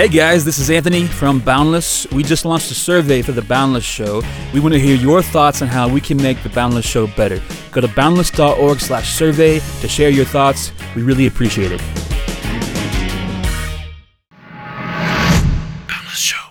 Hey guys, this is Anthony from Boundless. We just launched a survey for The Boundless Show. We want to hear your thoughts on how we can make The Boundless Show better. Go to boundless.org/survey to share your thoughts. We really appreciate it. Boundless Show.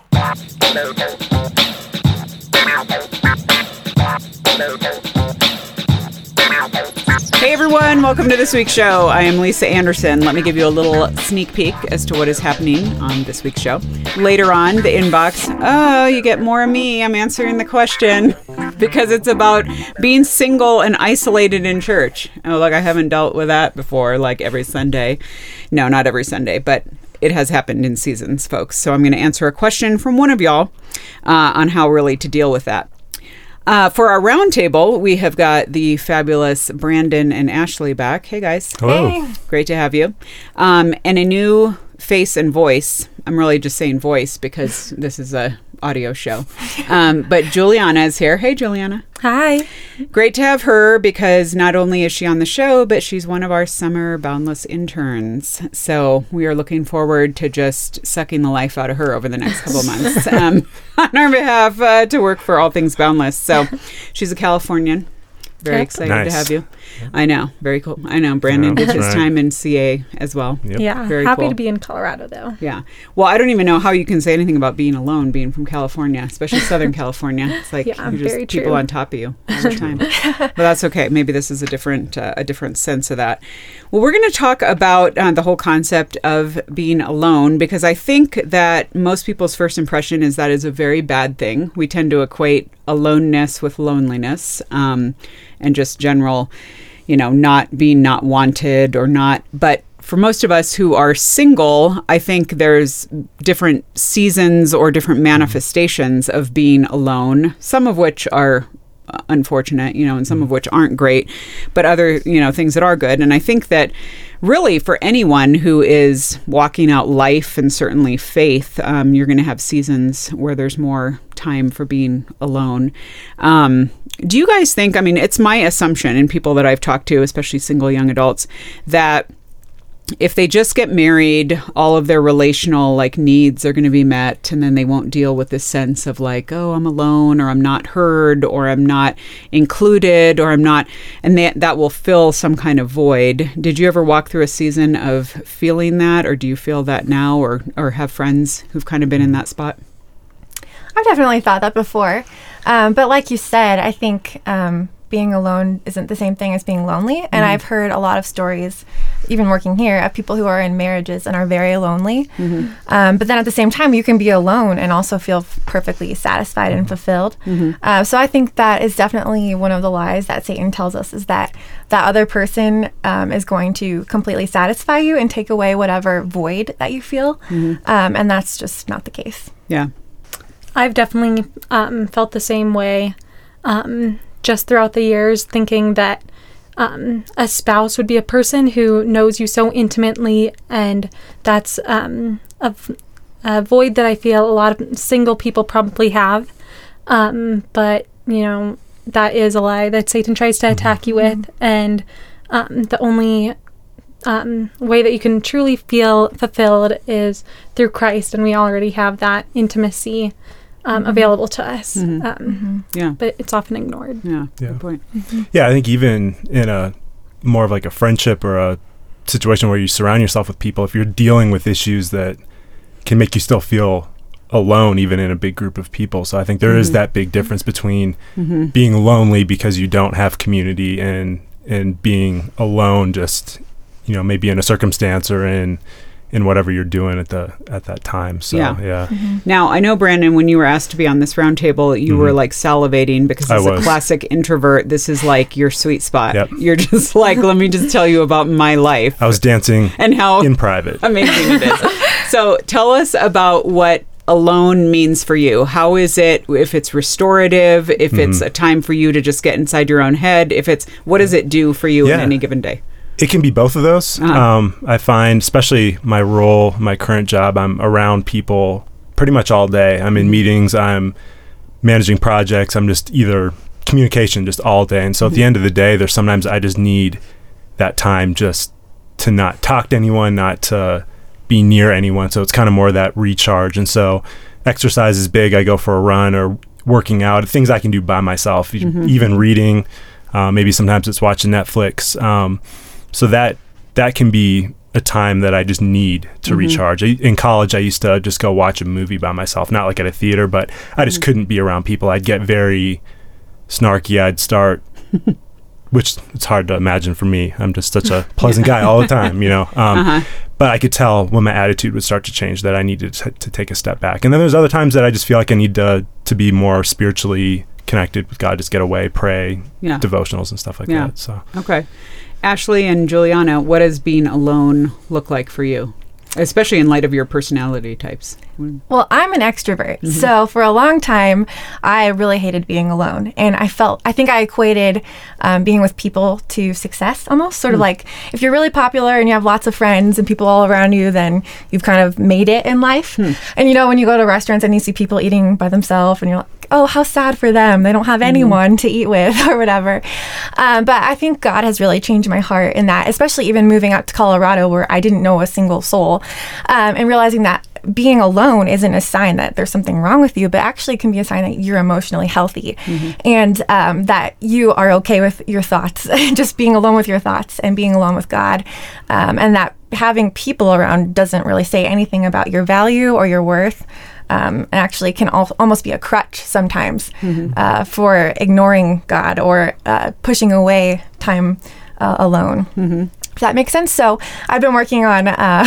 Hey everyone, welcome to this week's show. I am Lisa Anderson. Let me give you a little sneak peek as to what is happening on this week's show. Later on, the inbox, you get more of me. I'm answering the question because it's about being single and isolated in church. Oh, like I haven't dealt with that before, like every Sunday. No, not every Sunday, but it has happened in seasons, folks. So I'm going to answer a question from one of y'all on how really to deal with that. For our roundtable, we have got the fabulous Brandon and Ashley back. Hey, guys. Hello. Hey. Great to have you. And a new face and voice. I'm really just saying voice because this is a audio show. But Juliana is here. Hey, Juliana. Hi. Great to have her because not only is she on the show, but she's one of our summer Boundless interns. So we are looking forward to just sucking the life out of her over the next couple of months on our behalf to work for All Things Boundless. So she's a Californian. Very excited to have you. I know. Very cool. I know. Brandon did his time in CA as well. Yep. Yeah. Very Happy cool. to be in Colorado, though. Yeah. Well, I don't even know how you can say anything about being alone, being from California, especially Southern California. It's like Yeah, you're just very people true. on top of you all the time. But that's okay. Maybe this is a different sense of that. Well, we're going to talk about the whole concept of being alone because I think that most people's first impression is that is a very bad thing. We tend to equate aloneness with loneliness and just general, not being not wanted or not. But for most of us who are single, I think there's different seasons or different manifestations of being alone, some of which are unfortunate, and some of which aren't great, but other, things that are good. And I think that really for anyone who is walking out life and certainly faith, you're going to have seasons where there's more time for being alone. Do you guys think, it's my assumption in people that I've talked to, especially single young adults, that if they just get married, all of their relational needs are going to be met, and then they won't deal with this sense of I'm alone, or I'm not heard, or I'm not included, or I'm not, and that will fill some kind of void. Did you ever walk through a season of feeling that, or do you feel that now, or have friends who've kind of been in that spot? I've definitely thought that before. But like you said, I think being alone isn't the same thing as being lonely. And I've heard a lot of stories, even working here, of people who are in marriages and are very lonely. But then at the same time, you can be alone and also feel perfectly satisfied and fulfilled. So I think that is definitely one of the lies that Satan tells us, is that that other person is going to completely satisfy you and take away whatever void that you feel. And that's just not the case. Yeah. I've definitely felt the same way just throughout the years, thinking that a spouse would be a person who knows you so intimately, and that's a void that I feel a lot of single people probably have. But, that is a lie that Satan tries to attack you with, and the only way that you can truly feel fulfilled is through Christ, and we already have that intimacy available to us. Yeah. But it's often ignored. Yeah. Good point. Yeah, I think even in a more of like a friendship or a situation where you surround yourself with people, if you're dealing with issues that can make you still feel alone, even in a big group of people. So I think there is that big difference between being lonely because you don't have community and being alone just, maybe in a circumstance or in whatever you're doing at that time. So, yeah. Now, I know, Brandon, when you were asked to be on this roundtable, you were salivating because as a classic introvert, this is your sweet spot. Yep. You're just let me just tell you about my life. I was dancing and how in private. Amazing it is. So tell us about what alone means for you. How is it, if it's restorative, if it's a time for you to just get inside your own head, what does it do for you in any given day? It can be both of those. I find, especially my role, my current job, I'm around people pretty much all day. I'm in meetings, I'm managing projects, I'm just either communication just all day. And so at the end of the day, there's sometimes I just need that time just to not talk to anyone, not to be near anyone. So it's kind of more that recharge. And so exercise is big. I go for a run or working out, things I can do by myself, even reading. Maybe sometimes it's watching Netflix. So that can be a time that I just need to recharge. In college, I used to just go watch a movie by myself, not like at a theater, but I just couldn't be around people. I'd get very snarky. I'd start, which it's hard to imagine for me. I'm just such a pleasant guy all the time, you know. But I could tell when my attitude would start to change that I needed to take a step back. And then there's other times that I just feel like I need to be more spiritually connected with God, just get away, pray, devotionals and stuff like that. So okay. Ashley and Juliana, what does being alone look like for you? Especially in light of your personality types. Well, I'm an extrovert. So for a long time, I really hated being alone. And I think I equated being with people to success almost. Sort of like if you're really popular and you have lots of friends and people all around you, then you've kind of made it in life. And you know, when you go to restaurants and you see people eating by themselves and you're like, oh, how sad for them. They don't have anyone to eat with or whatever. But I think God has really changed my heart in that, especially even moving out to Colorado where I didn't know a single soul, and realizing that being alone isn't a sign that there's something wrong with you, but actually can be a sign that you're emotionally healthy and that you are okay with your thoughts, just being alone with your thoughts and being alone with God, and that having people around doesn't really say anything about your value or your worth. And actually can almost be a crutch sometimes for ignoring God or pushing away time alone. If that makes sense. So I've been working on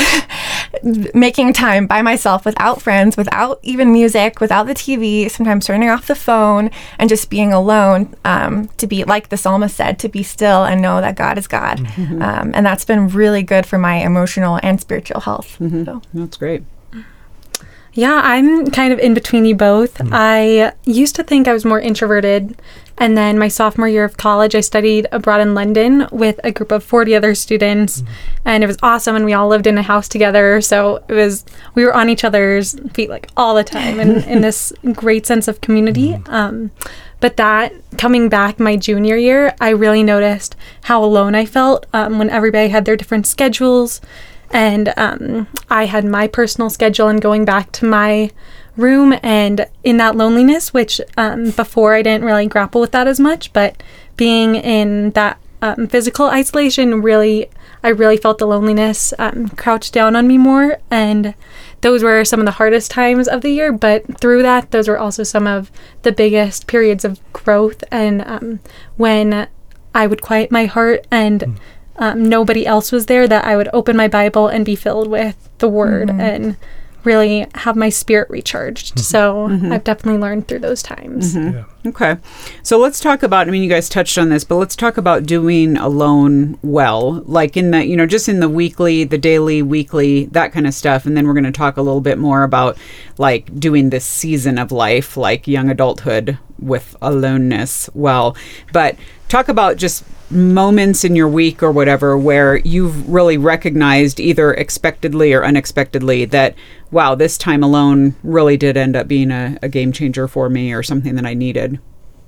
making time by myself without friends, without even music, without the TV, sometimes turning off the phone and just being alone, to be, like the psalmist said, to be still and know that God is God. And that's been really good for my emotional and spiritual health. So. That's great. Yeah, I'm kind of in between you both. I used to think I was more introverted, and then my sophomore year of college, I studied abroad in London with a group of 40 other students, and it was awesome, and we all lived in a house together, so we were on each other's feet like all the time, and in this great sense of community. But that, coming back my junior year, I really noticed how alone I felt when everybody had their different schedules. And I had my personal schedule and going back to my room, and in that loneliness, which before I didn't really grapple with that as much, but being in that physical isolation, I really felt the loneliness crouch down on me more. And those were some of the hardest times of the year, but through that, those were also some of the biggest periods of growth. And when I would quiet my heart and nobody else was there, that I would open my Bible and be filled with the Word and really have my spirit recharged. So I've definitely learned through those times. Okay. So let's talk about, I mean, you guys touched on this, but let's talk about doing alone well, like in the, just in the weekly, the daily, weekly, that kind of stuff. And then we're going to talk a little bit more about like doing this season of life, like young adulthood with aloneness well. But talk about just moments in your week or whatever where you've really recognized either expectedly or unexpectedly that, wow, this time alone really did end up being a game changer for me or something that I needed.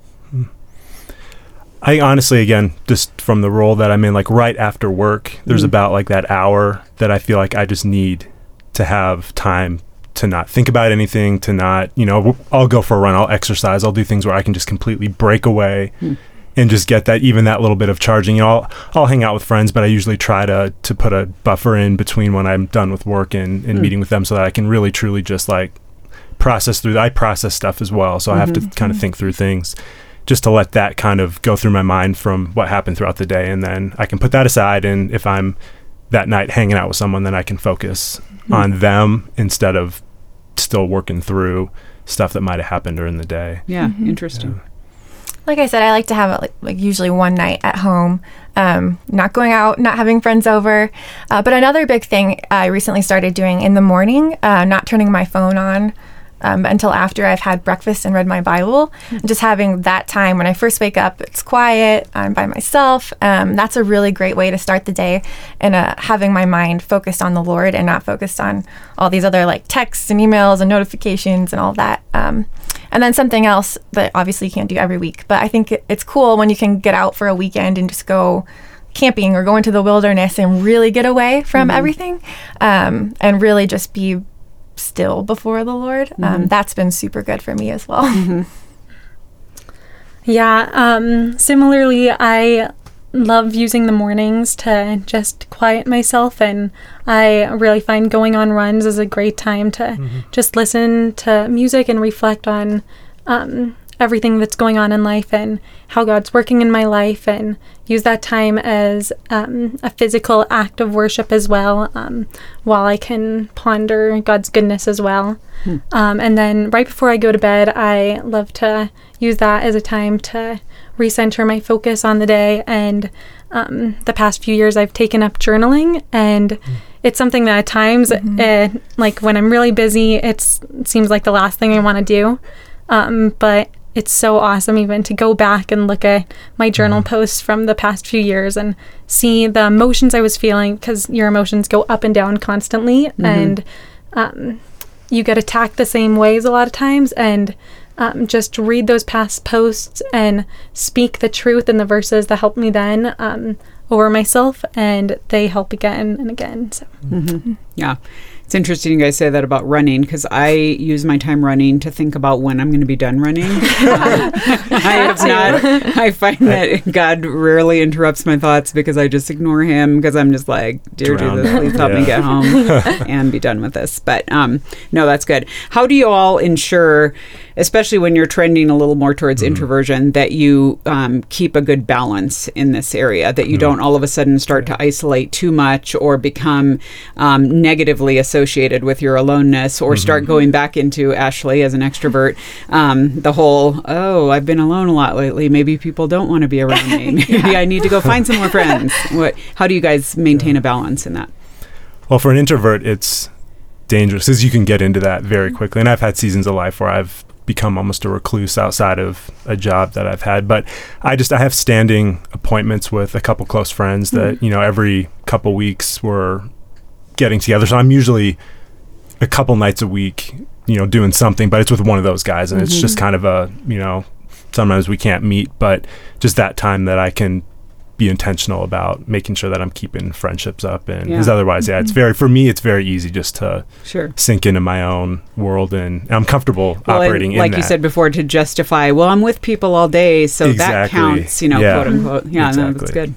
I honestly, again, just from the role that I'm in, like right after work, there's about like that hour that I feel like I just need to have time to not think about anything, to not, I'll go for a run, I'll exercise, I'll do things where I can just completely break away and just get that little bit of charging. I'll hang out with friends, but I usually try to put a buffer in between when I'm done with work and meeting with them so that I can really truly just like process through. I process stuff as well, so I have to kind of think through things just to let that kind of go through my mind from what happened throughout the day, and then I can put that aside, and if I'm that night hanging out with someone, then I can focus on them instead of still working through stuff that might have happened during the day. Yeah, interesting. Yeah. Like I said, I like to have it like usually one night at home, not going out, not having friends over. But another big thing I recently started doing in the morning, not turning my phone on until after I've had breakfast and read my Bible. Just having that time when I first wake up, it's quiet, I'm by myself. That's a really great way to start the day, and having my mind focused on the Lord and not focused on all these other like texts and emails and notifications and all that. And then something else that obviously you can't do every week, but I think it's cool when you can get out for a weekend and just go camping or going to the wilderness and really get away from everything, and really just be still before the Lord. That's been super good for me as well. Yeah, similarly, I love using the mornings to just quiet myself, and I really find going on runs is a great time to just listen to music and reflect on everything that's going on in life and how God's working in my life, and use that time as a physical act of worship as well, while I can ponder God's goodness as well. And then right before I go to bed, I love to use that as a time to recenter my focus on the day. And the past few years I've taken up journaling, and it's something that at times, like when I'm really busy, it seems like the last thing I want to do. But it's so awesome even to go back and look at my journal posts from the past few years and see the emotions I was feeling, because your emotions go up and down constantly, and you get attacked the same ways a lot of times, and just read those past posts and speak the truth in the verses that helped me then over myself, and they help again and again. So. Yeah. It's interesting you guys say that about running, because I use my time running to think about when I'm going to be done running. I find that God rarely interrupts my thoughts because I just ignore him, because I'm just like, dear Jesus, please help me get home and be done with this. But no, that's good. How do you all ensure, especially when you're trending a little more towards introversion, that you keep a good balance in this area, that you don't all of a sudden start to isolate too much or become negatively associated with your aloneness, or start going back into, Ashley as an extrovert, the whole, I've been alone a lot lately, maybe people don't want to be around me, maybe I need to go find some more friends. How do you guys maintain a balance in that? Well, for an introvert, it's dangerous because you can get into that very quickly, and I've had seasons of life where I've become almost a recluse outside of a job that I've had. But I have standing appointments with a couple close friends that, every couple weeks we're getting together. So I'm usually a couple nights a week, doing something, but it's with one of those guys, and it's just kind of a, sometimes we can't meet, but just that time that I can be intentional about making sure that I'm keeping friendships up. And because otherwise, it's for me, it's very easy just to sink into my own world, and I'm comfortable operating in that. Like you said before, to justify, well, I'm with people all day, so that counts, quote unquote. Yeah, no, that's good.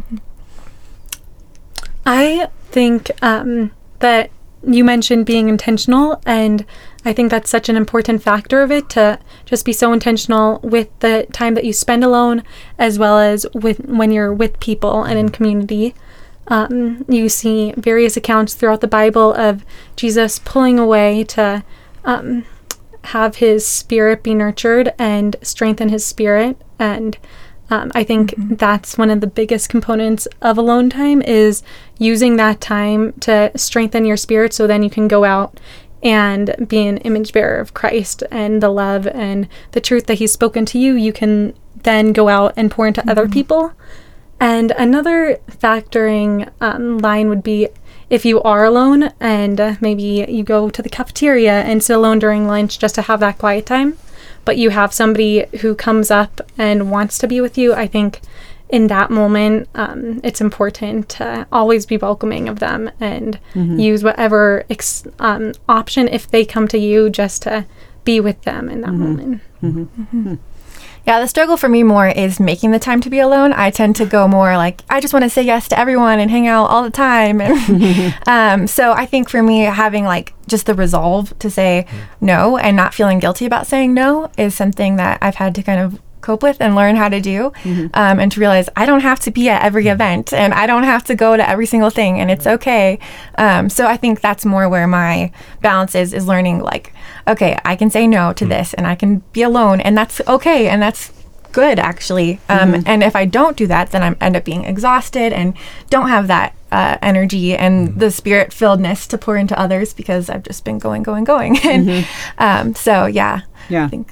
I think that you mentioned being intentional, and I think that's such an important factor of it, to just be so intentional with the time that you spend alone, as well as with when you're with people and in community. You see various accounts throughout the Bible of Jesus pulling away to have his spirit be nurtured and strengthen his spirit, and I think that's one of the biggest components of alone time, is using that time to strengthen your spirit, so then you can go out and be an image bearer of Christ, and the love and the truth that he's spoken to you, you can then go out and pour into other people. And another factoring line would be, if you are alone and maybe you go to the cafeteria and sit alone during lunch just to have that quiet time, but you have somebody who comes up and wants to be with you, I think in that moment, it's important to always be welcoming of them, and use whatever option, if they come to you, just to be with them in that moment. Yeah, the struggle for me more is making the time to be alone. I tend to go more like, I just want to say yes to everyone and hang out all the time. And so I think for me, having like just the resolve to say no and not feeling guilty about saying no is something that I've had to kind of cope with and learn how to do, and to realize I don't have to be at every event, and I don't have to go to every single thing, and it's okay. So I think that's more where my balance is learning, like, okay, I can say no to this, and I can be alone, and that's okay, and that's good, actually. And if I don't do that, then I end up being exhausted and don't have that energy and the spirit-filledness to pour into others, because I've just been going. And so, I think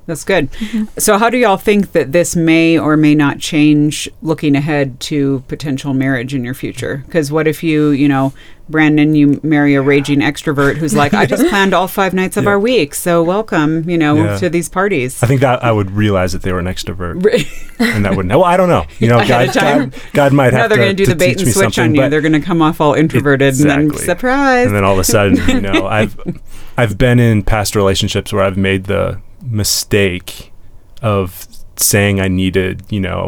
That's good. So how do y'all think that this may or may not change looking ahead to potential marriage in your future? Because what if you, Brandon, you marry a raging extrovert who's like, I just planned all 5 nights of our week, so welcome, to these parties. I think that I would realize that they were an extrovert. And that wouldn't. Well, I don't know. God might have to. They're going to do the bait and switch on you. They're going to come off all introverted and then surprise. And then all of a sudden, I've been in past relationships where I've made the mistake of saying I needed,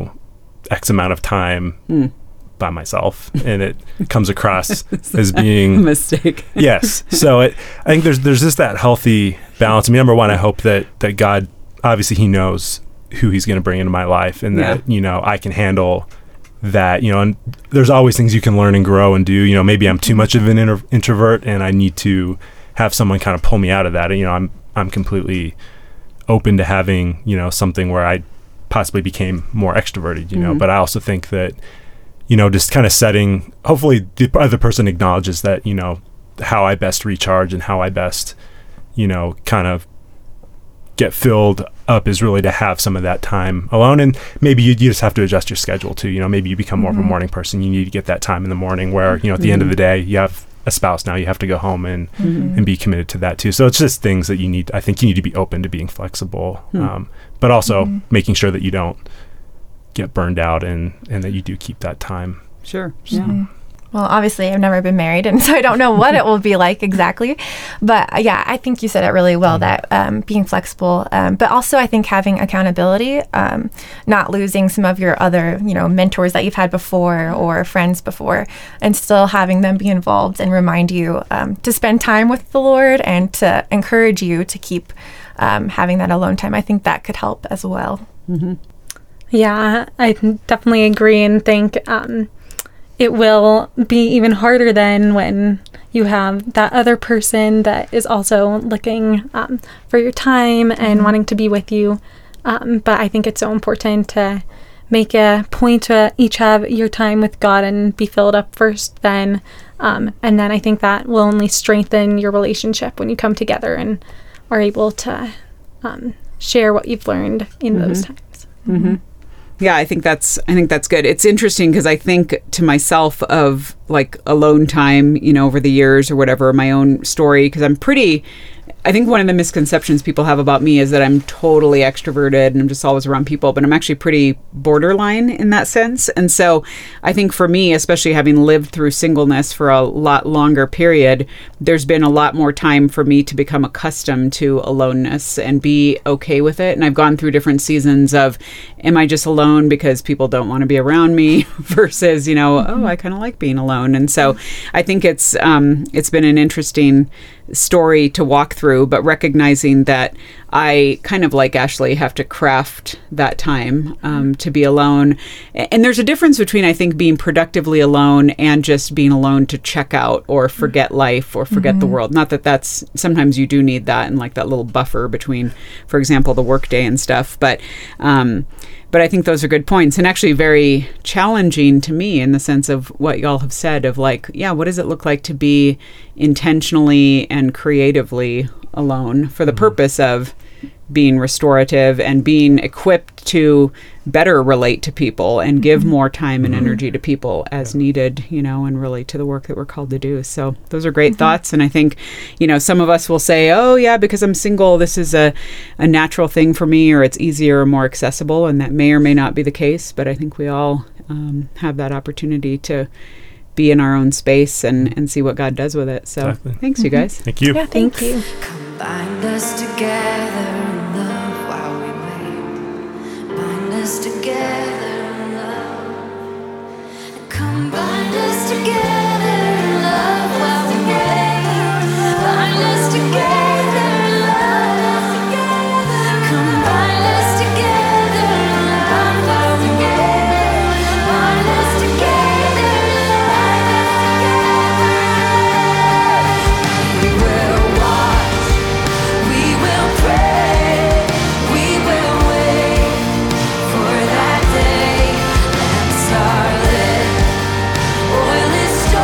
X amount of time by myself, and it comes across as being a mistake. Yes. So I think there's just that healthy balance. I mean, number one, I hope that God, obviously he knows who he's going to bring into my life, and that, I can handle that, and there's always things you can learn and grow and do. Maybe I'm too much of an introvert and I need to have someone kind of pull me out of that. And, I'm completely open to having, something where I possibly became more extroverted, but I also think that, just kind of setting, hopefully the other person acknowledges that, how I best recharge and how I best, kind of get filled up is really to have some of that time alone. And maybe you just have to adjust your schedule too. Maybe you become more of a morning person. You need to get that time in the morning where, at the end of the day, you have a spouse now, you have to go home and be committed to that too. So it's just things that I think you need to be open to being flexible, but also making sure that you don't get burned out and that you do keep that time. Sure. So. Yeah. Well, obviously, I've never been married, and so I don't know what it will be like exactly. But I think you said it really well, that being flexible, but also I think having accountability, not losing some of your other, mentors that you've had before or friends before, and still having them be involved and remind you to spend time with the Lord and to encourage you to keep having that alone time. I think that could help as well. Mm-hmm. Yeah, I definitely agree and think it will be even harder then when you have that other person that is also looking for your time and wanting to be with you. But I think it's so important to make a point to each have your time with God and be filled up first then. And then I think that will only strengthen your relationship when you come together and are able to share what you've learned in those times. Mm-hmm. Yeah, I think that's good. It's interesting because I think to myself of like alone time, over the years or whatever, my own story, because I think one of the misconceptions people have about me is that I'm totally extroverted and I'm just always around people, but I'm actually pretty borderline in that sense. And so I think for me, especially having lived through singleness for a lot longer period, there's been a lot more time for me to become accustomed to aloneness and be okay with it. And I've gone through different seasons of, am I just alone because people don't want to be around me versus, oh, I kind of like being alone. And so I think it's been an interesting story to walk through, but recognizing that I kind of like Ashley have to craft that time to be alone. And there's a difference between, I think, being productively alone and just being alone to check out or forget life or forget the world. Not that that's, sometimes you do need that and like that little buffer between, for example, the workday and stuff. But I think those are good points and actually very challenging to me in the sense of what y'all have said of like, what does it look like to be intentionally and creatively alone for the purpose of being restorative and being equipped to better relate to people and give more time and energy to people as needed, and really to the work that we're called to do. So those are great thoughts. And I think, some of us will say, oh yeah, because I'm single, this is a natural thing for me, or it's easier or more accessible. And that may or may not be the case, but I think we all have that opportunity to be in our own space and see what God does with it. So thanks, you guys. Thank you. Yeah, Thank you. Bind us together in love while we wait. Bind us together in love. Come bind us together in love while we wait. Bind us together in love. Come bind us together in love while we wait. Bind us together in love. We will watch. We will pray, we will wait for that day. Lamps are lit, oil is stored.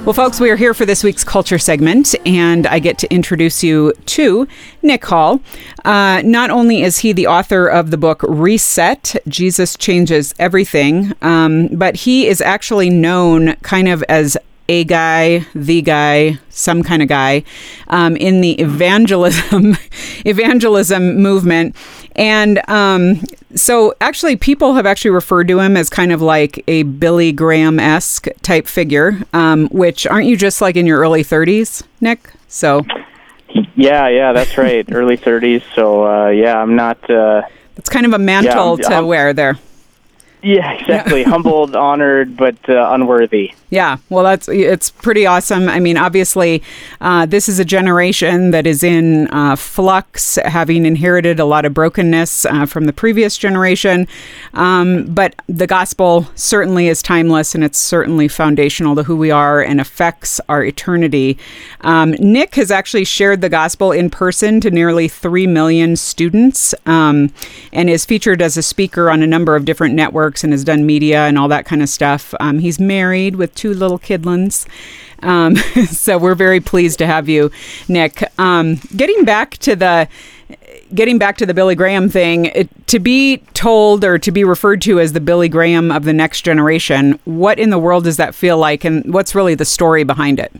Well, folks, we are here for this week's Culture segment, and I get to introduce you to Nick Hall. Not only is he the author of the book Reset, Jesus Changes Everything, but he is actually known kind of as a guy, the guy, some kind of guy in the evangelism movement. And so actually people have actually referred to him as kind of like a Billy Graham-esque type figure, which aren't you just like in your early 30s, Nick? So yeah, that's right. Early 30s. So I'm not it's kind of a mantle to wear there. Yeah, exactly. Humbled, honored, but unworthy. Yeah, well, it's pretty awesome. I mean, obviously, this is a generation that is in flux, having inherited a lot of brokenness from the previous generation. But the gospel certainly is timeless, and it's certainly foundational to who we are and affects our eternity. Nick has actually shared the gospel in person to nearly 3 million students and is featured as a speaker on a number of different networks and has done media and all that kind of stuff. He's married with 2 little kidlings. So we're very pleased to have you, Nick. Getting back to the Billy Graham thing, to be told or to be referred to as the Billy Graham of the next generation, what in the world does that feel like, and what's really the story behind it?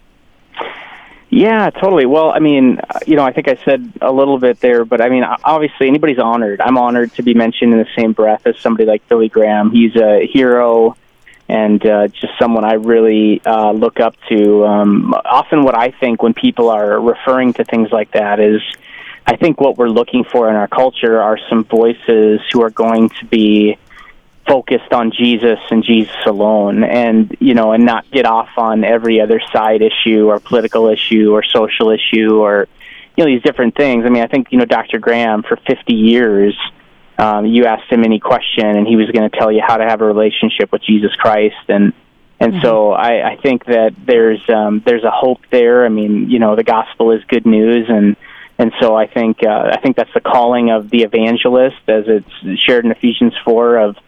Yeah, totally. Well, I mean, I think I said a little bit there, but I mean, obviously anybody's honored. I'm honored to be mentioned in the same breath as somebody like Billy Graham. He's a hero and just someone I really look up to. Often what I think when people are referring to things like that is, I think what we're looking for in our culture are some voices who are going to be focused on Jesus and Jesus alone, and not get off on every other side issue or political issue or social issue or these different things. I mean, I think Dr. Graham for 50 years, you asked him any question and he was going to tell you how to have a relationship with Jesus Christ, and so I think that there's a hope there. I mean, the gospel is good news, and so I think that's the calling of the evangelist, as it's shared in Ephesians 4, of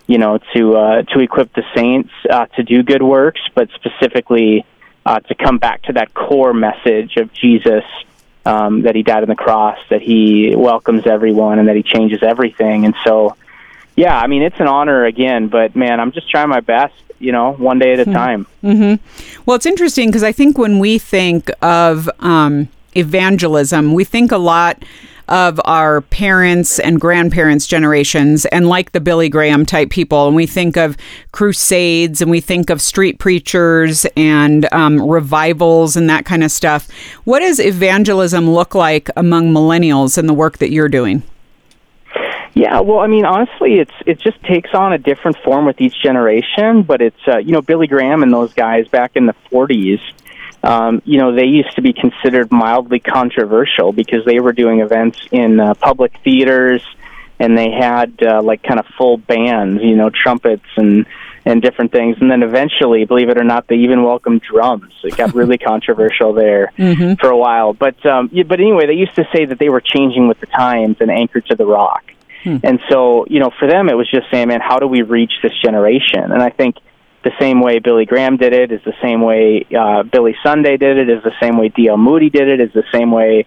to equip the saints to do good works, but specifically to come back to that core message of Jesus, that he died on the cross, that he welcomes everyone, and that he changes everything. And so, yeah, I mean, it's an honor again, but man, I'm just trying my best, one day at a time. Mm-hmm. Well, it's interesting because I think when we think of evangelism, we think a lot of our parents and grandparents' generations, and like the Billy Graham type people, and we think of crusades, and we think of street preachers and revivals and that kind of stuff. What does evangelism look like among millennials in the work that you're doing? Yeah, well, I mean, honestly, it just takes on a different form with each generation, but it's Billy Graham and those guys back in the 40s. They used to be considered mildly controversial because they were doing events in public theaters, and they had kind of full bands, trumpets and different things. And then eventually, believe it or not, they even welcomed drums. It got really controversial there for a while. But anyway, they used to say that they were changing with the times and anchored to the rock. And so, for them, it was just saying, man, how do we reach this generation? And I think the same way Billy Graham did it is the same way Billy Sunday did it, is the same way D.L. Moody did it, is the same way,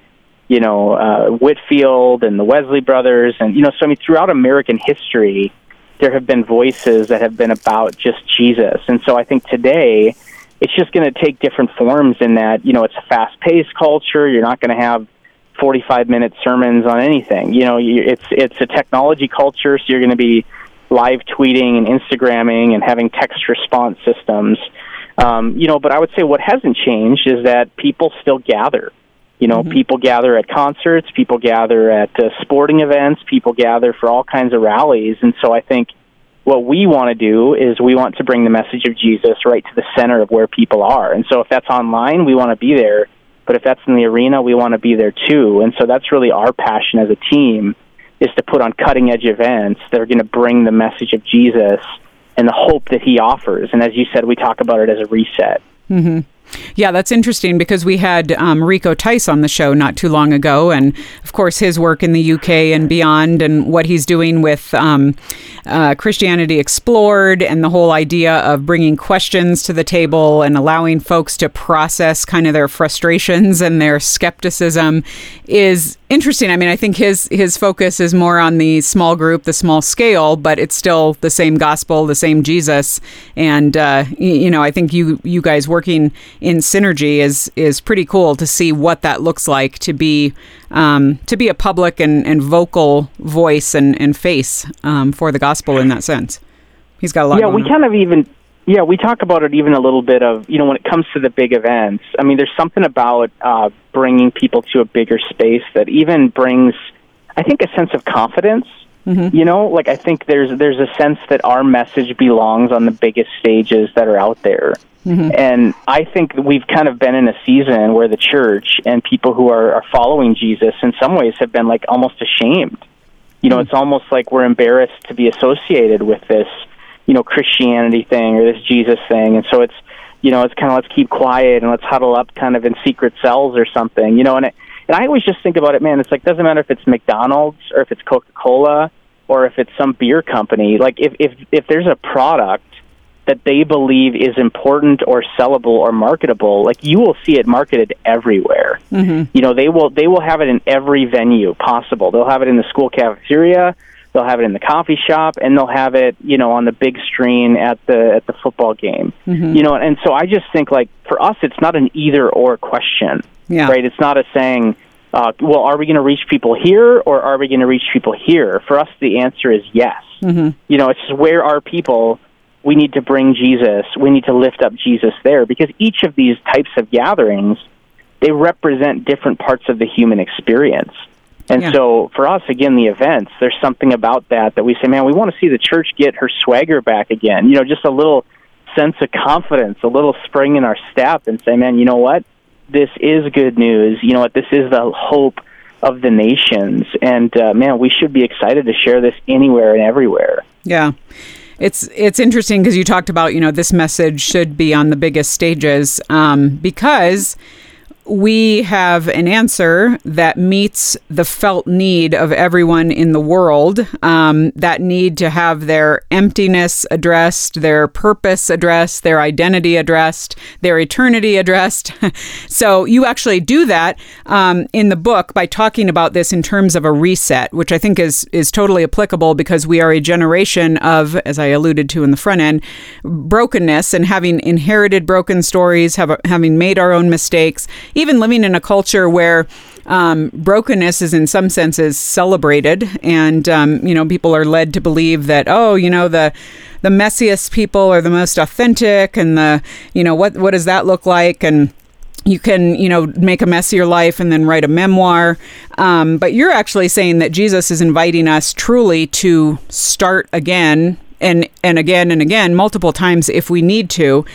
Whitfield and the Wesley brothers. And, so I mean, throughout American history, there have been voices that have been about just Jesus. And so I think today, it's just going to take different forms in that, it's a fast-paced culture. You're not going to have 45-minute sermons on anything. It's a technology culture, so you're going to be live tweeting and Instagramming and having text response systems. But I would say what hasn't changed is that people still gather. People gather at concerts, people gather at sporting events, people gather for all kinds of rallies. And so I think what we want to do is we want to bring the message of Jesus right to the center of where people are. And so if that's online, we want to be there. But if that's in the arena, we want to be there too. And so that's really our passion as a team, is to put on cutting-edge events that are going to bring the message of Jesus and the hope that he offers. And as you said, we talk about it as a reset. Mm-hmm. Yeah, that's interesting because we had Rico Tice on the show not too long ago, and of course his work in the UK and beyond, and what he's doing with Christianity Explored, and the whole idea of bringing questions to the table and allowing folks to process kind of their frustrations and their skepticism is interesting. I mean, I think his focus is more on the small group, the small scale, but it's still the same gospel, the same Jesus, and I think you guys working in synergy is pretty cool to see what that looks like to be a public and vocal voice and face for the gospel in that sense. He's got a lot. Yeah, we kind of we talk about it even a little bit of, when it comes to the big events. I mean, there's something about bringing people to a bigger space that even brings, I think, a sense of confidence. Mm-hmm. I think there's a sense that our message belongs on the biggest stages that are out there. Mm-hmm. And I think we've kind of been in a season where the church and people who are following Jesus in some ways have been like almost ashamed. Mm-hmm. It's almost like we're embarrassed to be associated with this, Christianity thing or this Jesus thing. And so it's kind of let's keep quiet and let's huddle up kind of in secret cells or something, and I always just think about it, man, it's like, doesn't matter if it's McDonald's or if it's Coca-Cola or if it's some beer company. Like if there's a product that they believe is important or sellable or marketable, like you will see it marketed everywhere. Mm-hmm. They will have it in every venue possible. They'll have it in the school cafeteria, they'll have it in the coffee shop, and they'll have it, on the big screen at the football game. Mm-hmm. And so I just think, like, for us, it's not an either or question. Yeah. Right? It's not a saying, well, are we going to reach people here or are we going to reach people here? For us, the answer is yes. Mm-hmm. It's just, where are people? We need to bring Jesus. We need to lift up Jesus there, because each of these types of gatherings, they represent different parts of the human experience. And so for us, again, the events, there's something about that we say, man, we want to see the church get her swagger back again. Just a little sense of confidence, a little spring in our step, and say, man, you know what? This is good news. You know what? This is the hope of the nations. And, man, we should be excited to share this anywhere and everywhere. Yeah. It's interesting because you talked about, this message should be on the biggest stages because we have an answer that meets the felt need of everyone in the world, that need to have their emptiness addressed, their purpose addressed, their identity addressed, their eternity addressed. So you actually do that in the book by talking about this in terms of a reset, which I think is totally applicable because we are a generation of, as I alluded to in the front end, brokenness and having inherited broken stories, having made our own mistakes, even living in a culture where brokenness is in some senses celebrated, and people are led to believe that the messiest people are the most authentic, and what does that look like, and you can make a mess of your life and then write a memoir, but you're actually saying that Jesus is inviting us truly to start again and again and again, multiple times if we need to.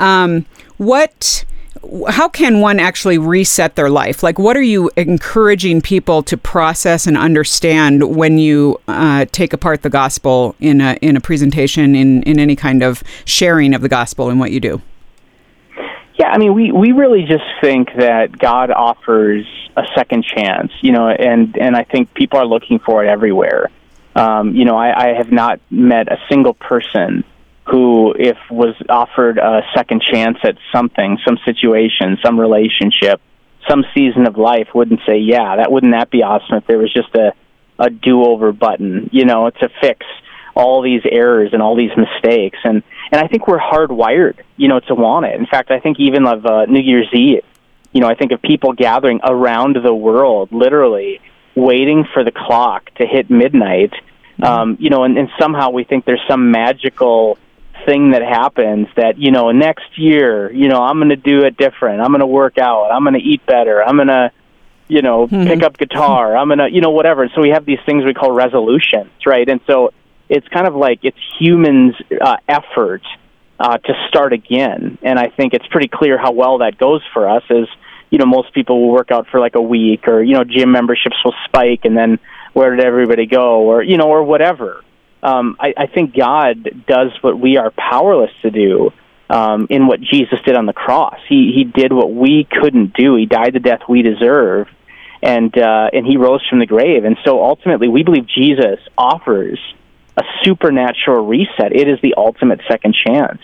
How can one actually reset their life? Like, what are you encouraging people to process and understand when you take apart the gospel in a presentation, in any kind of sharing of the gospel in what you do? Yeah, I mean, we really just think that God offers a second chance, and I think people are looking for it everywhere. I have not met a single person who, if was offered a second chance at something, some situation, some relationship, some season of life, wouldn't say, wouldn't that be awesome if there was just a do-over button, to fix all these errors and all these mistakes. And I think we're hardwired, to want it. In fact, I think even of New Year's Eve, I think of people gathering around the world, literally waiting for the clock to hit midnight, and somehow we think there's some magical thing that happens that, next year, I'm going to do it different. I'm going to work out. I'm going to eat better. I'm going to, pick up guitar. I'm going to, whatever. So we have these things we call resolutions, right? And so it's kind of like it's humans' effort to start again. And I think it's pretty clear how well that goes for us as, most people will work out for like a week, or, gym memberships will spike, and then where did everybody go, or, or whatever. I think God does what we are powerless to do, in what Jesus did on the cross. He did what we couldn't do. He died the death we deserve, and he rose from the grave. And so ultimately, we believe Jesus offers a supernatural reset. It is the ultimate second chance.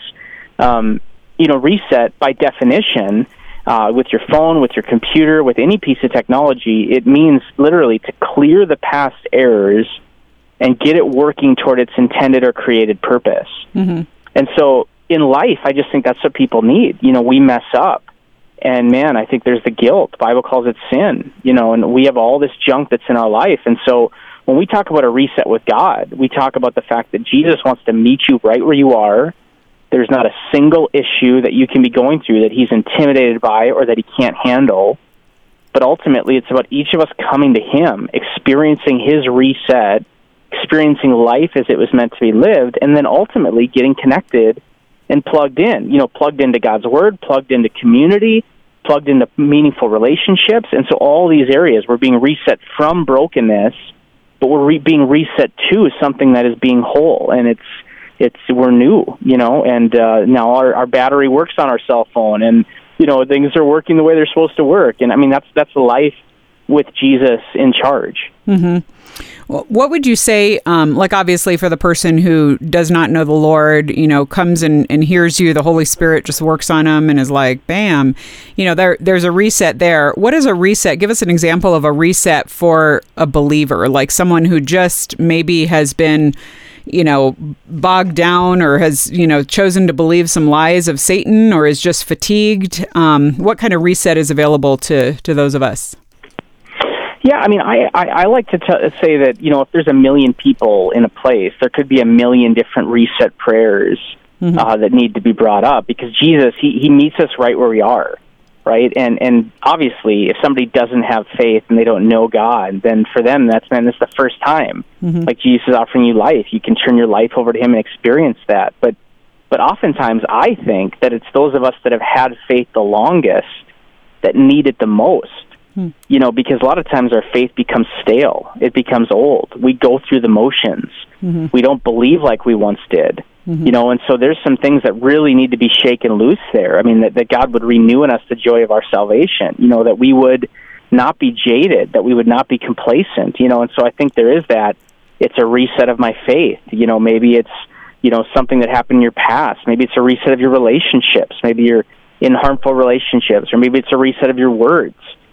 Reset, by definition, with your phone, with your computer, with any piece of technology, it means literally to clear the past errors and get it working toward its intended or created purpose. Mm-hmm. And so in life, I just think that's what people need. We mess up. And man, I think there's the guilt. The Bible calls it sin, and we have all this junk that's in our life. And so when we talk about a reset with God, we talk about the fact that Jesus wants to meet you right where you are. There's not a single issue that you can be going through that he's intimidated by or that he can't handle. But ultimately, it's about each of us coming to him, experiencing his reset, experiencing life as it was meant to be lived, and then ultimately getting connected and plugged in, plugged into God's word, plugged into community, plugged into meaningful relationships. And so all these areas, we're being reset from brokenness, but we're being reset to something that is being whole. And we're new, and now our battery works on our cell phone, and, things are working the way they're supposed to work. And I mean, that's life with Jesus in charge. Mm-hmm. Well, what would you say, obviously for the person who does not know the Lord, comes and hears you, the Holy Spirit just works on them and is like, bam, there's a reset there. What is a reset? Give us an example of a reset for a believer, like someone who just maybe has been, bogged down or has, chosen to believe some lies of Satan or is just fatigued. What kind of reset is available to those of us? Yeah, I mean, I like to say that, if there's 1 million people in a place, there could be 1 million different reset prayers that need to be brought up, because Jesus, he meets us right where we are, right? And obviously, if somebody doesn't have faith and they don't know God, then for them, that's the first time. Mm-hmm. Like Jesus is offering you life. You can turn your life over to him and experience that. But oftentimes, I think that it's those of us that have had faith the longest that need it the most. Because a lot of times our faith becomes stale. It becomes old. We go through the motions. Mm-hmm. We don't believe like we once did. Mm-hmm. And so there's some things that really need to be shaken loose there. I mean, that God would renew in us the joy of our salvation, that we would not be jaded, that we would not be complacent, and so I think there is that. It's a reset of my faith. Maybe it's, something that happened in your past. Maybe it's a reset of your relationships. Maybe you're in harmful relationships, or maybe it's a reset of your words.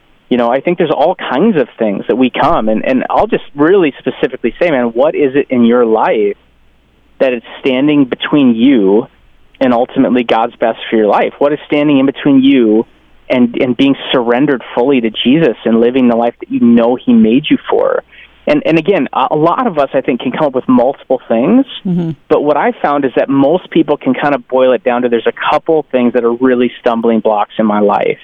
I think there's all kinds of things that we come, and I'll just really specifically say, man, what is it in your life that is standing between you and ultimately God's best for your life? What is standing in between you and being surrendered fully to Jesus and living the life that he made you for? And again, a lot of us, I think, can come up with multiple things, but what I found is that most people can kind of boil it down to there's a couple things that are really stumbling blocks in my life.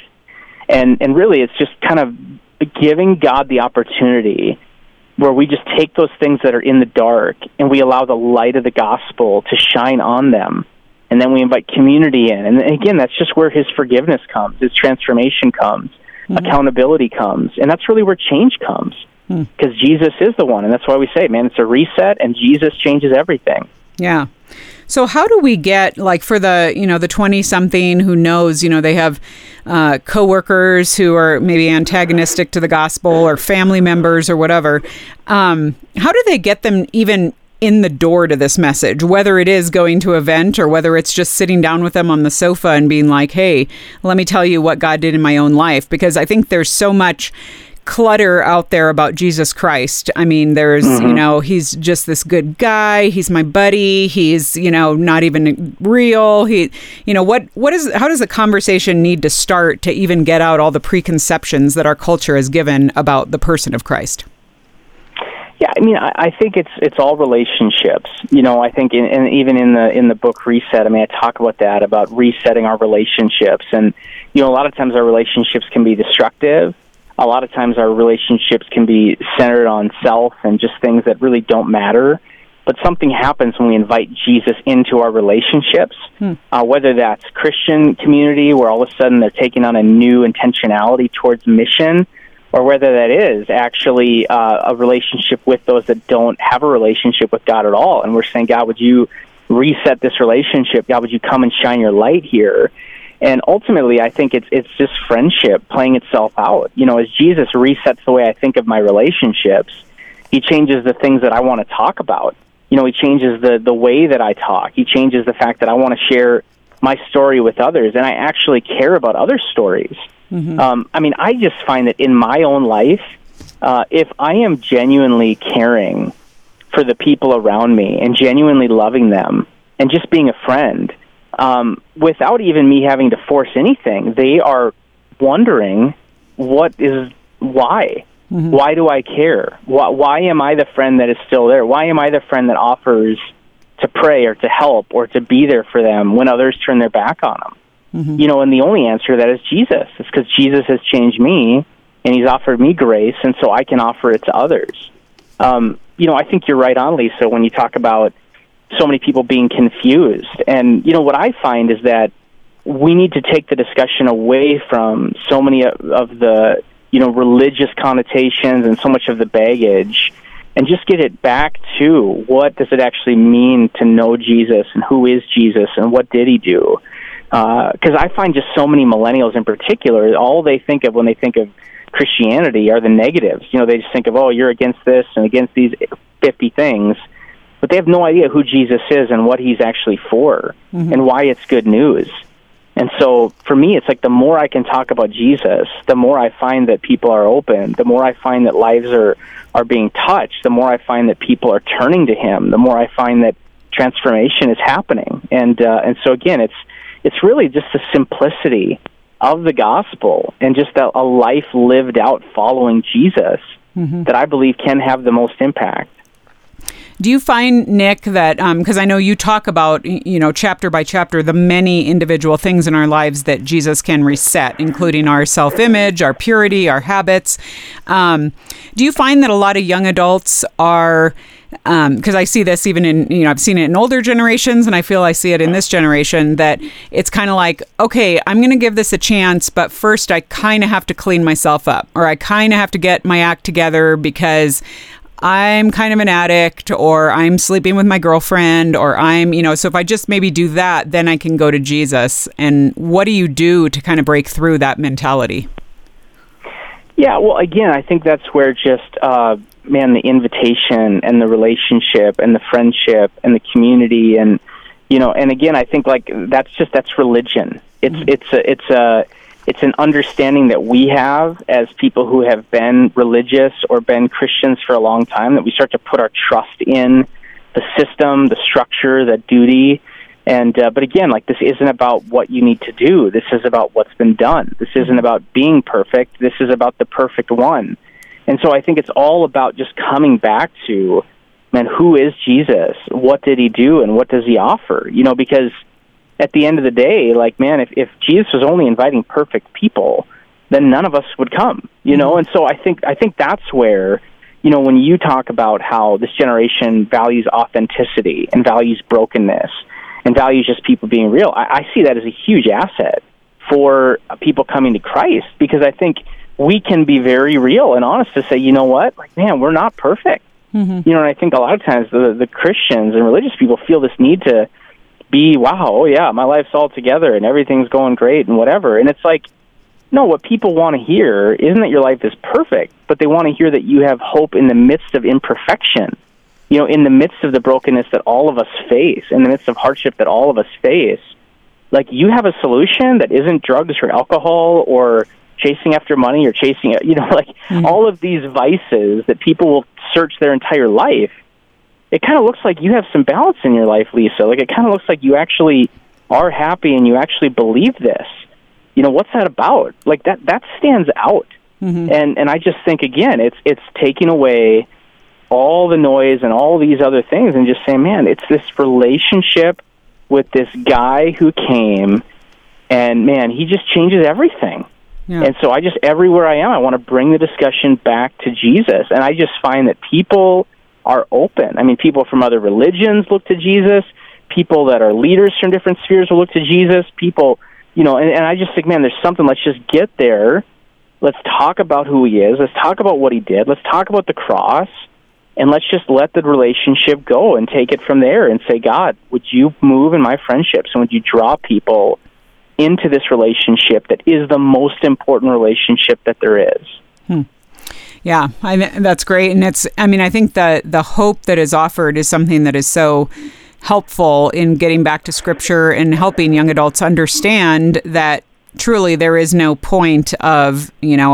And really, it's just kind of giving God the opportunity where we just take those things that are in the dark and we allow the light of the gospel to shine on them. And then we invite community in. And again, that's just where his forgiveness comes, his transformation comes, accountability comes. And that's really where change comes, because Jesus is the one. And that's why we say, man, it's a reset, and Jesus changes everything. Yeah. So how do we get, for the 20-something who knows, they have coworkers who are maybe antagonistic to the gospel, or family members or whatever. How do they get them even in the door to this message, whether it is going to an event or whether it's just sitting down with them on the sofa and being like, hey, let me tell you what God did in my own life? Because I think there's so much clutter out there about Jesus Christ. I mean, there's, he's just this good guy. He's my buddy. He's, not even real. How does the conversation need to start to even get out all the preconceptions that our culture has given about the person of Christ? Yeah, I mean, I think it's all relationships. I think even in the book Reset, I talk about that, about resetting our relationships. And, a lot of times our relationships can be destructive. A lot of times our relationships can be centered on self and just things that really don't matter. But something happens when we invite Jesus into our relationships, whether that's Christian community, where all of a sudden they're taking on a new intentionality towards mission, or whether that is actually a relationship with those that don't have a relationship with God at all. And we're saying, God, would you reset this relationship. God, would you come and shine your light here? And ultimately, I think it's just friendship playing itself out. You know, as Jesus resets the way I think of my relationships, he changes the things that I want to talk about. You know, he changes the way that I talk. He changes the fact that I want to share my story with others, and I actually care about other stories. I mean, I just find that in my own life, if I am genuinely caring for the people around me and genuinely loving them and just being a friend, without even me having to force anything, they are wondering why. Why do I care? Why am I the friend that is still there? Why am I the friend that offers to pray or to help or to be there for them when others turn their back on them? You know, and the only answer to that is Jesus. It's because Jesus has changed me, and he's offered me grace, and so I can offer it to others. You know, I think you're right on, Lisa, when you talk about so many people being confused. And, you know, what I find is that we need to take the discussion away from so many of the, you know, religious connotations and so much of the baggage, and just get it back to what does it actually mean to know Jesus, and who is Jesus, and what did he do? Because I find just so many millennials in particular, all they think of when they think of Christianity are the negatives. You know, they just think of, oh, you're against this and against these 50 things, but they have no idea who Jesus is and what he's actually for and why it's good news. And so for me, it's like the more I can talk about Jesus, the more I find that people are open, the more I find that lives are being touched, the more I find that people are turning to him, the more I find that transformation is happening. And so again, it's really just the simplicity of the gospel and just a life lived out following Jesus that I believe can have the most impact. Do you find, Nick, that, because I know you talk about, you know, chapter by chapter, the many individual things in our lives that Jesus can reset, including our self-image, our purity, our habits. Do you find that a lot of young adults are, because I see this even in, you know, I've seen it in older generations, and I feel I see it in this generation, that it's kind of like, okay, I'm going to give this a chance, but first I kind of have to clean myself up, or I kind of have to get my act together because I'm kind of an addict, or I'm sleeping with my girlfriend, or I'm, you know, so if I just maybe do that, then I can go to Jesus. And what do you do to kind of break through that mentality? Yeah, well, again, I think that's where just, the invitation and the relationship and the friendship and the community and, you know, and again, I think like that's religion. It's an understanding that we have as people who have been religious or been Christians for a long time, that we start to put our trust in the system, the structure, the duty. And but again, like, this isn't about what you need to do. This is about what's been done. This isn't about being perfect. This is about the perfect one. And so I think it's all about just coming back to, man, who is Jesus? What did he do? And what does he offer? You know, because at the end of the day, like, man, if Jesus was only inviting perfect people, then none of us would come, you know? And so I think that's where, you know, when you talk about how this generation values authenticity and values brokenness and values just people being real, I see that as a huge asset for people coming to Christ, because I think we can be very real and honest to say, you know what, like, man, we're not perfect. You know, and I think a lot of times the Christians and religious people feel this need to be, wow, oh yeah, my life's all together and everything's going great and whatever. And it's like, no, what people want to hear isn't that your life is perfect, but they want to hear that you have hope in the midst of imperfection, you know, in the midst of the brokenness that all of us face, in the midst of hardship that all of us face. Like, you have a solution that isn't drugs or alcohol or chasing after money or chasing, you know, like all of these vices that people will search their entire life. It kind of looks like you have some balance in your life, Lisa. Like, it kind of looks like you actually are happy and you actually believe this. You know, what's that about? Like, that stands out. And I just think, again, it's taking away all the noise and all these other things and just saying, man, it's this relationship with this guy who came, and, man, he just changes everything. Yeah. And so I just, everywhere I am, I want to bring the discussion back to Jesus. And I just find that people are open. I mean, people from other religions look to Jesus. People that are leaders from different spheres will look to Jesus. People, you know, and I just think, man, there's something, let's just get there. Let's talk about who he is. Let's talk about what he did. Let's talk about the cross. and let's just let the relationship go and take it from there and say, God, would you move in my friendships, and would you draw people into this relationship that is the most important relationship that there is? Yeah, that's great. And I think the hope that is offered is something that is so helpful in getting back to Scripture and helping young adults understand that truly there is no point of,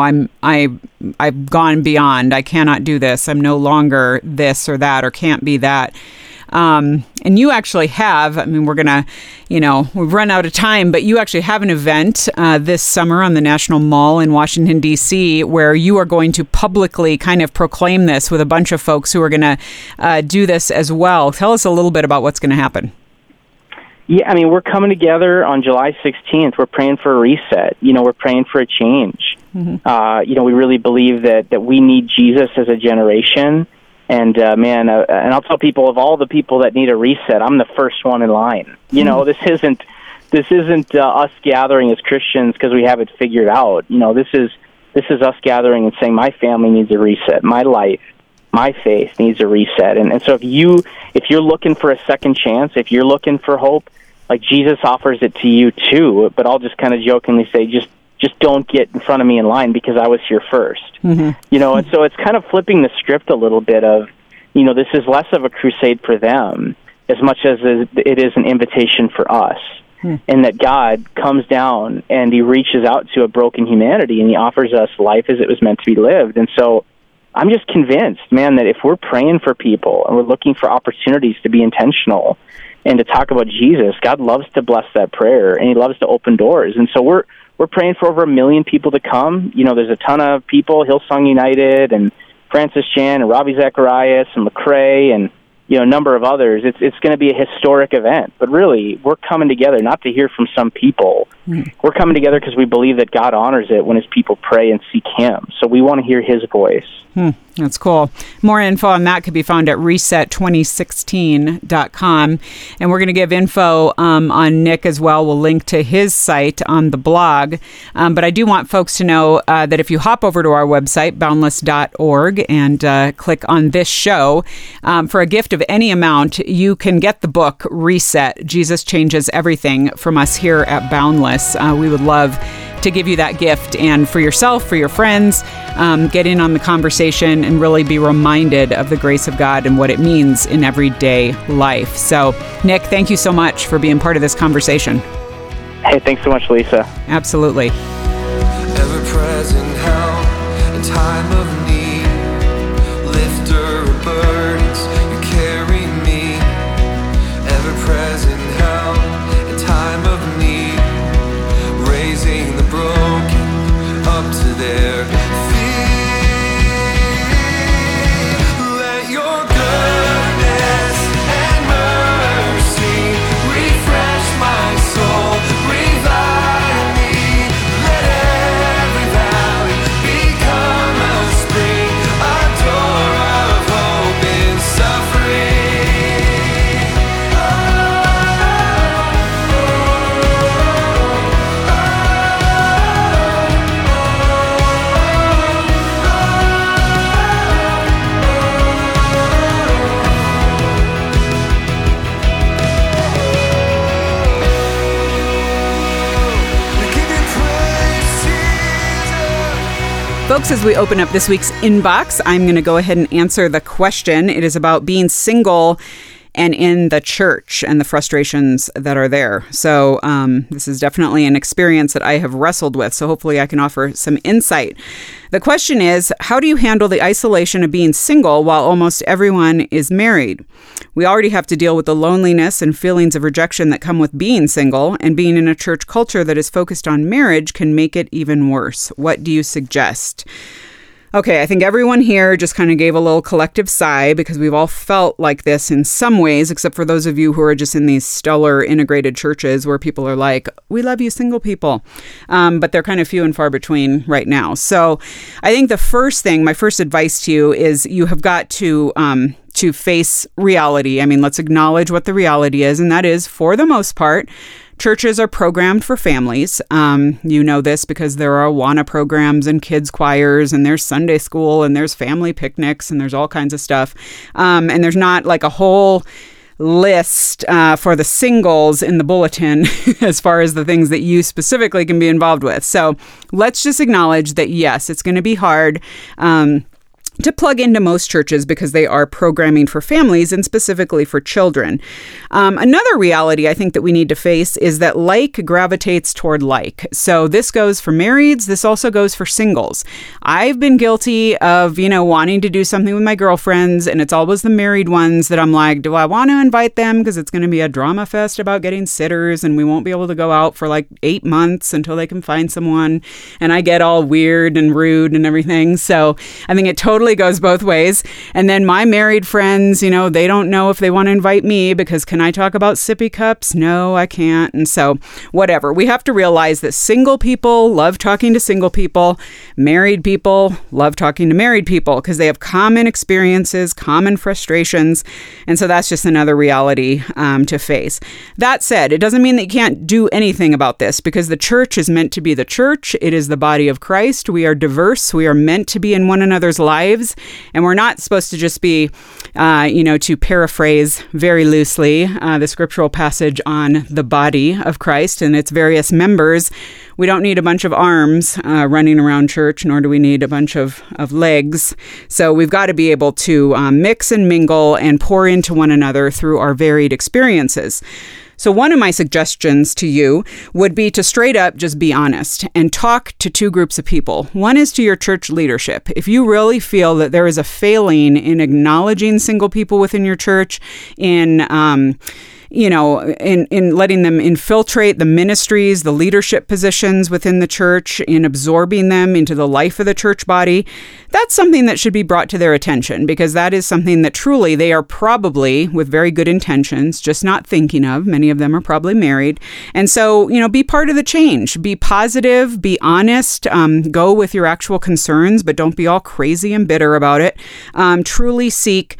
I've gone beyond, I cannot do this, I'm no longer this or that, or can't be that. And you actually have, we're going to, we've run out of time, but you actually have an event this summer on the National Mall in Washington, D.C., where you are going to publicly kind of proclaim this with a bunch of folks who are going to do this as well. Tell us a little bit about what's going to happen. Yeah, we're coming together on July 16th. We're praying for a reset. We're praying for a change. Mm-hmm. We really believe that we need Jesus as a generation. And and I'll tell people, of all the people that need a reset, I'm the first one in line. This isn't us gathering as Christians because we have it figured out. This is us gathering and saying, my family needs a reset. My life, my faith needs a reset. And so if you're looking for a second chance, if you're looking for hope, like Jesus offers it to you too. But I'll just kind of jokingly say, just don't get in front of me in line because I was here first. Mm-hmm. And so it's kind of flipping the script a little bit of, this is less of a crusade for them as much as it is an invitation for us. And that God comes down and he reaches out to a broken humanity and he offers us life as it was meant to be lived. And so I'm just convinced, man, that if we're praying for people and we're looking for opportunities to be intentional and to talk about Jesus, God loves to bless that prayer and he loves to open doors. And so we're praying for over 1 million people to come. There's a ton of people, Hillsong United and Francis Chan and Ravi Zacharias and McCrae and, a number of others. It's going to be a historic event. But really, we're coming together not to hear from some people. We're coming together because we believe that God honors it when his people pray and seek him. So we want to hear his voice. That's cool. More info on that could be found at reset2016.com. And we're going to give info on Nick as well. We'll link to his site on the blog. But I do want folks to know that if you hop over to our website, boundless.org, and click on this show, for a gift of any amount, you can get the book Reset, Jesus Changes Everything, from us here at Boundless. We would love to give you that gift, and for yourself, for your friends, get in on the conversation and really be reminded of the grace of God and what it means in everyday life. So, Nick, thank you so much for being part of this conversation. Hey, thanks so much, Lisa. Absolutely. Ever-present help in time of need, lifter of burdens, you carry me. Ever-present help in time of need, raising the broken up to their feet. Let your goodness and mercy refresh my soul, revive me. Let every valley become a spring, a door of hope in suffering. Folks, as we open up this week's inbox, I'm going to go ahead and answer the question. It is about being single and in the church and the frustrations that are there. So this is definitely an experience that I have wrestled with. So hopefully I can offer some insight. The question is, how do you handle the isolation of being single while almost everyone is married? We already have to deal with the loneliness and feelings of rejection that come with being single, and being in a church culture that is focused on marriage can make it even worse. What do you suggest? Okay, I think everyone here just kind of gave a little collective sigh because we've all felt like this in some ways, except for those of you who are just in these stellar integrated churches where people are like, we love you single people. But they're kind of few and far between right now. So I think the first thing, my first advice to you is you have got to face reality. I mean, let's acknowledge what the reality is. And that is, for the most part, churches are programmed for families. You know this because there are Awana programs and kids choirs, and there's Sunday school, and there's family picnics, and there's all kinds of stuff. And there's not like a whole list for the singles in the bulletin as far as the things that you specifically can be involved with. So let's just acknowledge that, yes, it's going to be hard to plug into most churches because they are programming for families and specifically for children. Another reality I think that we need to face is that like gravitates toward like. So this goes for marrieds. This also goes for singles. I've been guilty of, wanting to do something with my girlfriends, and it's always the married ones that I'm like, do I want to invite them? Because it's going to be a drama fest about getting sitters, and we won't be able to go out for like 8 months until they can find someone. And I get all weird and rude and everything. So I think it totally goes both ways. And then my married friends, they don't know if they want to invite me because can I talk about sippy cups? No, I can't. And so whatever. We have to realize that single people love talking to single people. Married people love talking to married people because they have common experiences, common frustrations. And so that's just another reality to face. That said, it doesn't mean that you can't do anything about this because the church is meant to be the church. It is the body of Christ. We are diverse. We are meant to be in one another's lives. And we're not supposed to just be, to paraphrase very loosely the scriptural passage on the body of Christ and its various members. We don't need a bunch of arms running around church, nor do we need a bunch of legs. So we've got to be able to mix and mingle and pour into one another through our varied experiences. So one of my suggestions to you would be to straight up just be honest and talk to two groups of people. One is to your church leadership. If you really feel that there is a failing in acknowledging single people within your church, in letting them infiltrate the ministries, the leadership positions within the church, in absorbing them into the life of the church body, that's something that should be brought to their attention because that is something that truly they are probably, with very good intentions, just not thinking of. Many of them are probably married. And so, be part of the change. Be positive, be honest, go with your actual concerns, but don't be all crazy and bitter about it. Truly seek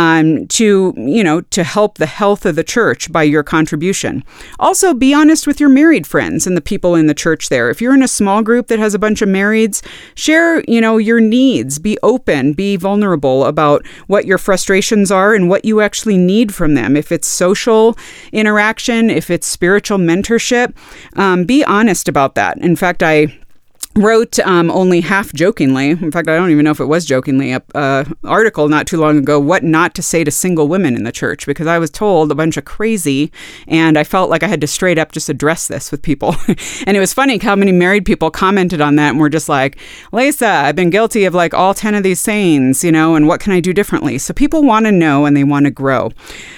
to help the health of the church by your contribution. Also, be honest with your married friends and the people in the church there. If you're in a small group that has a bunch of marrieds, share, your needs. Be open, be vulnerable about what your frustrations are and what you actually need from them. If it's social interaction, if it's spiritual mentorship, be honest about that. In fact, I wrote only half jokingly, in fact, I don't even know if it was jokingly, an article not too long ago, what not to say to single women in the church, because I was told a bunch of crazy, and I felt like I had to straight up just address this with people. And it was funny how many married people commented on that and were just like, Lisa, I've been guilty of like all 10 of these sayings, and what can I do differently? So people want to know and they want to grow.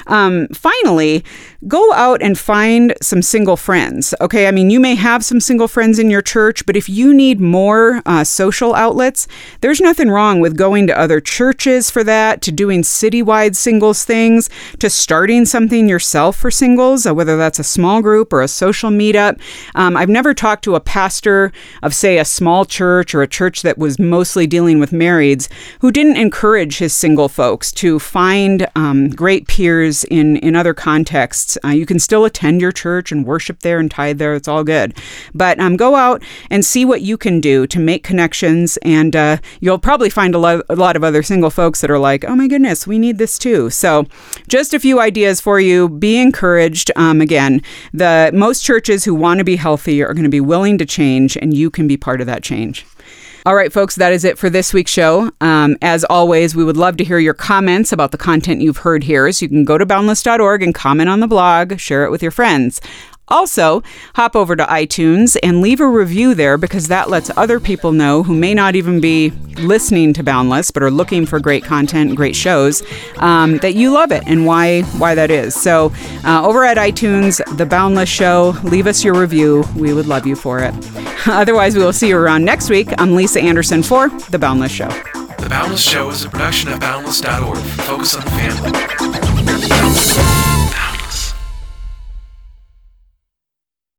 Finally, go out and find some single friends. Okay, I mean, you may have some single friends in your church, but if you need more social outlets, there's nothing wrong with going to other churches for that, to doing citywide singles things, to starting something yourself for singles, whether that's a small group or a social meetup. I've never talked to a pastor of, say, a small church or a church that was mostly dealing with marrieds who didn't encourage his single folks to find great peers in other contexts. You can still attend your church and worship there and tithe there. It's all good. But go out and see what you can do to make connections, and you'll probably find a lot of other single folks that are like, oh my goodness, we need this too. So just a few ideas for you. Be encouraged. Again, most churches who want to be healthy are going to be willing to change, and you can be part of that change. All right, folks, that is it for this week's show. As always, we would love to hear your comments about the content you've heard here. So you can go to boundless.org and comment on the blog, share it with your friends. Also, hop over to iTunes and leave a review there, because that lets other people know who may not even be listening to Boundless but are looking for great content and great shows, that you love it and why that is. So over at iTunes, The Boundless Show, leave us your review. We would love you for it. Otherwise, we will see you around next week. I'm Lisa Anderson for The Boundless Show. The Boundless Show is a production of Boundless.org. Focus on the family.